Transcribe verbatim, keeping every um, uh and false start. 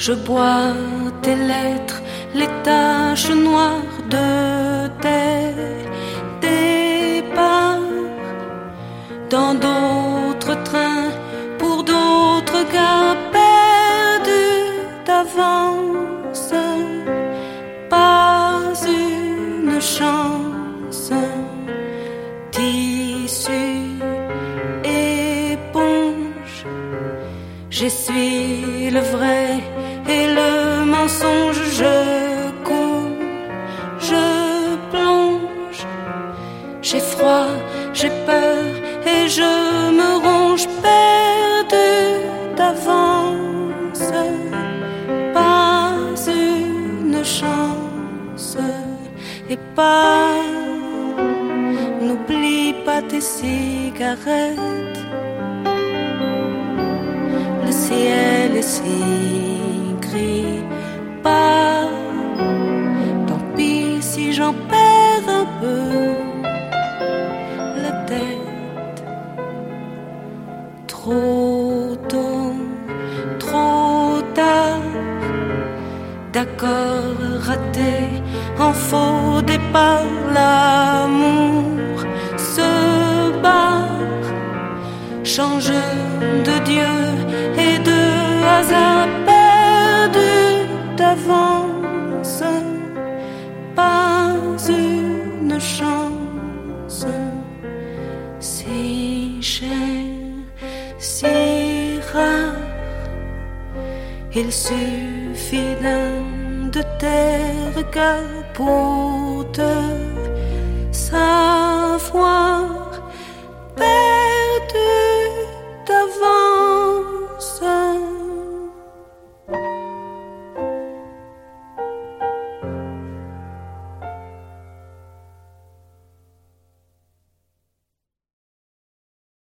Je bois tes lettres, les taches noires de tes départs. Dans d'autres trains, pour d'autres gars perdus d'avance. Pas une chance. Tissu, éponge, j'essuie le vrai et le mensonge. Je coule, je plonge. J'ai froid, j'ai peur et je me ronge, perdu d'avance. Pas une chance et pas. N'oublie pas tes cigarettes. Le ciel est si gris. Pas, tant pis si j'en perds un peu la tête. Trop tôt, trop tard. D'accord, raté, en faux départ. L'amour se barre, change de Dieu et de hasard, perdu d'avance. Pas une chance, si cher, si rare. Il suffit d'un de tes regards pour te savoir